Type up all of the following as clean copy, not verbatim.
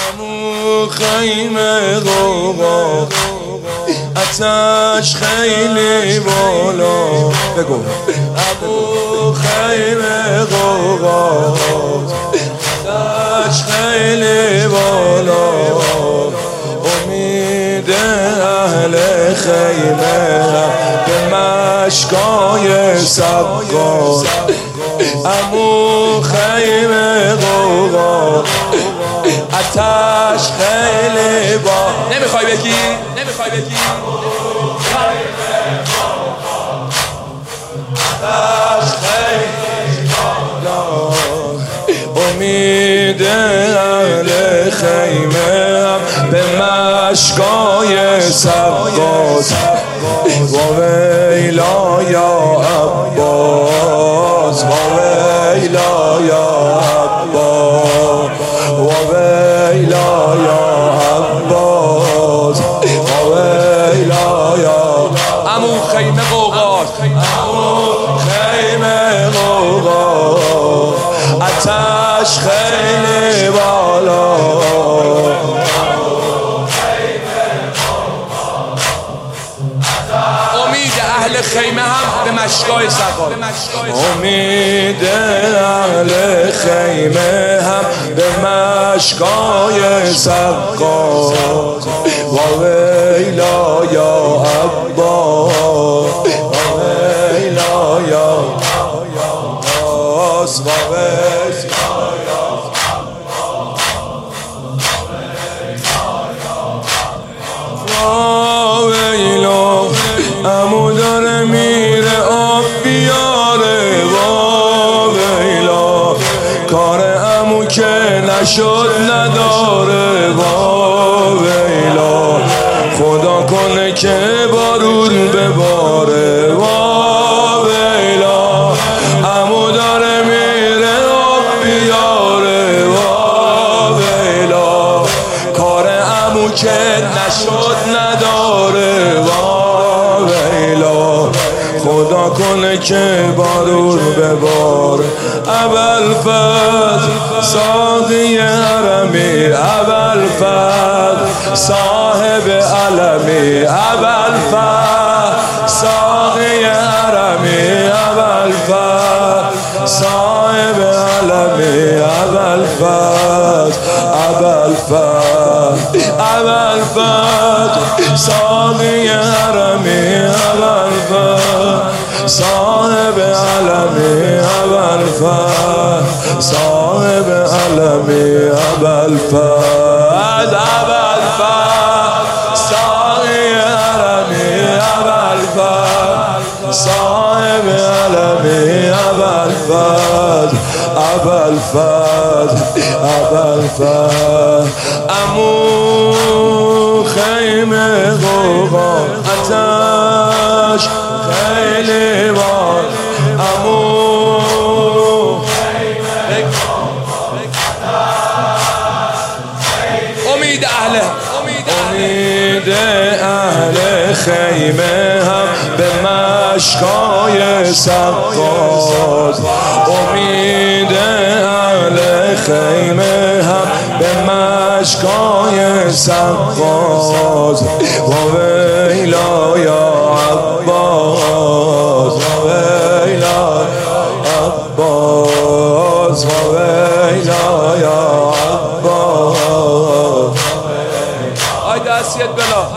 عمو خیمه غوغا آتش خیلی بالا بگو عمو خیمه غوغا آتش خیلی بالا امید اهل خیمه به مشکای سقاط عمو خیمه غوغا آتش خیلی با نمیخوای بگی؟ آتش خیلی بالا امید اهل خیمه به مشکای سقاط و ویلا یا عباس و ویلا یا عباس و ویلا یا عباس و ویلا یا عمو خیمه غوغا عمو خیمه غوغا آتش خیلی بالا امید اهل خیمه هم به مشکای سقاط امید اهل خیمه هم به مشکای سقاط و ویلا یا عباس و ویلا یا عباس و ویلا یا ویلا عمو داره میره آب بیاره و ویلا کار عمو که نشد نداره و ویلا خدا کنه که بارون بباره و ویلا عمو داره میره آب بیاره و ویلا کار عمو که نشد نداره و ویلا خدا کنه که بارون بباره ابوالفضل ساقی حرمی ابوالفضل صاحب علمی ابوالفضل ساقی حرمی ابوالفضل صاحب علمی ابوالفضل ابوالفضل ساقی حرمی ابوالفضل صاحب علمی ابوالفضل صاحب علمی ابوالفضل ساقی حرمی ابوالفضل صاحب علمی ابوالفضل عمو خیمه غوغا آتش خیلی بال عمو امید اهل خیمه هم به مشکای سقاط امید اهل خیمه هم به مشکای سقاط و ویلا یا عباس و ویلا عباس و ویلا یا عباس ای دستیت بلا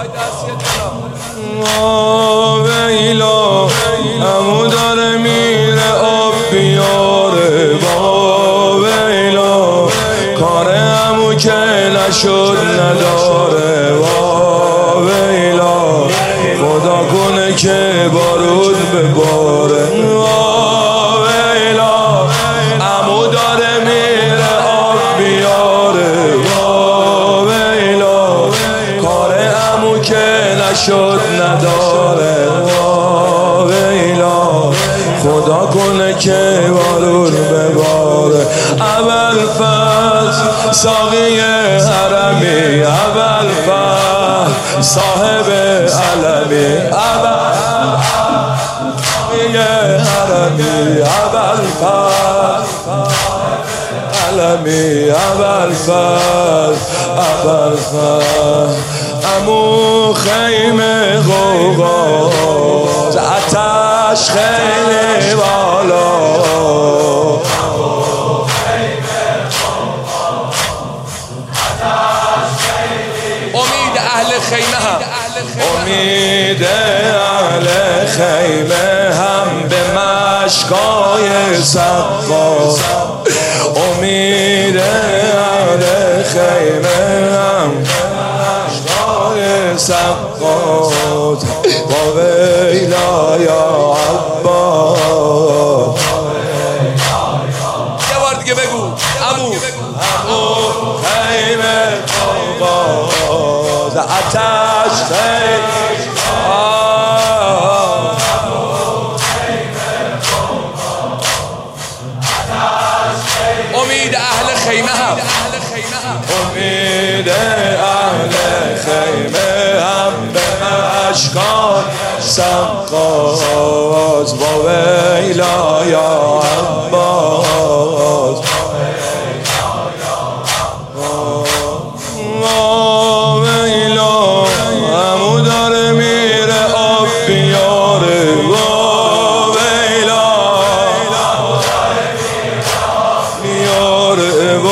ویلا عمو داره میره آب بیاره با ویلا کار عمو که نشد نداره با ویلا خدا کنه که بارون بباره با ویلا عمو داره میره آب بیاره با ویلا کار عمو که نشد نداره و ویلا خدا کنه که بارون بباره ابوالفضل ساقی حرمی ابوالفضل صاحب علمی ابوالفضل حرمی ابوالفضل علمی ابوالفضل ابوالفضل عمو خیمه غوغا آتش خیلی بالا امید اهل خیمه هم امید اهل خیمه هم به مشکای سقا امید اهل خیمه هم به مشکای سقا با ویلا یا عباس یه بار دیگه بگو عمو خیمه باز آتش امید اهل خیمه هم امید اهل خیمه هم به مشکان سقاز با ویلا یا عباس ویلا همو داره میره آب بیاره ویلا میاره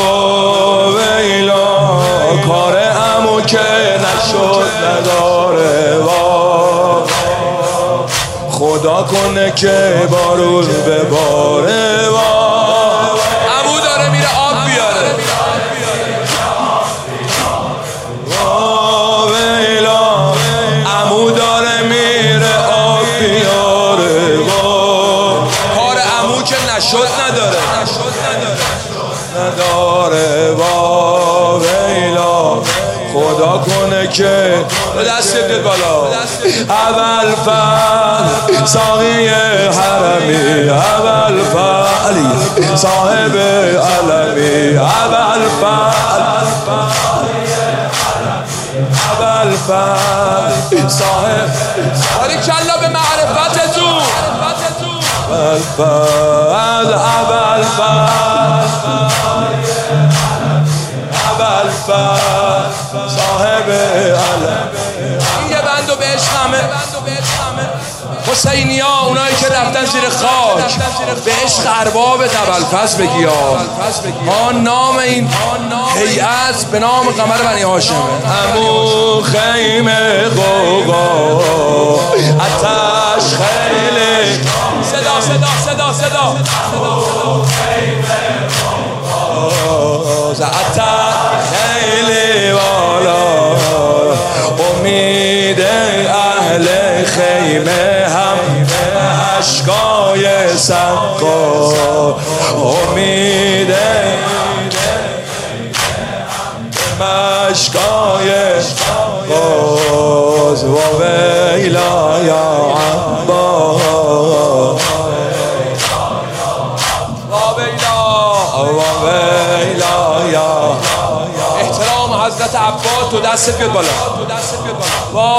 ویلا کار عمو که نشد نداره خدا کنه که بارون بباره عمو داره میره آب بیاره ویلا عمو داره میره آب بیاره کار عمو که نشد نداره ویلا خدا کنه که دست بیاد بالا ابوالفضل ساقی حرمی ابوالفضل صاحب علمی ابوالفضل صاحب باریکلا به معرفتتون صاحب علم این یه بند و به عشقمه حسینی ها اونایی که رفتن زیر خاک به عشق ارباب ابوالفضل بگی ها نام این هیئت به نام قمر بنی هاشمه عمو خیمه غوغا آتش خیلی صدا آتش خیلی بالا امید اهل خیمه هم اشکای سقا امید مشکای باز و ویلا یا عباس و ویلا یا احترام حضرت عباس تو دستت بیاد بالا با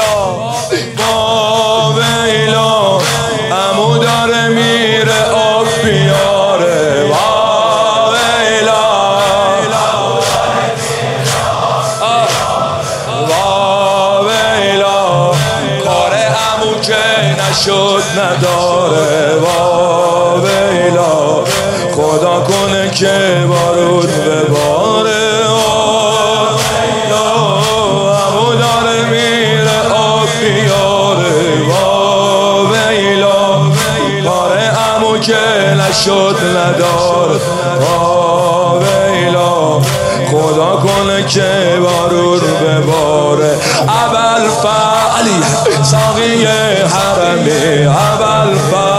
ویلا عمو داره میره آب بیاره ویلا کار عمو که نشد نداره ویلا خدا کنه که بارون بباره عمو داره میره آب بیاره ویلا کار عمو که نشد نداره ویلا خدا کنه که بارون بباره ابوالفضل ساقی حرمی ابوالفضل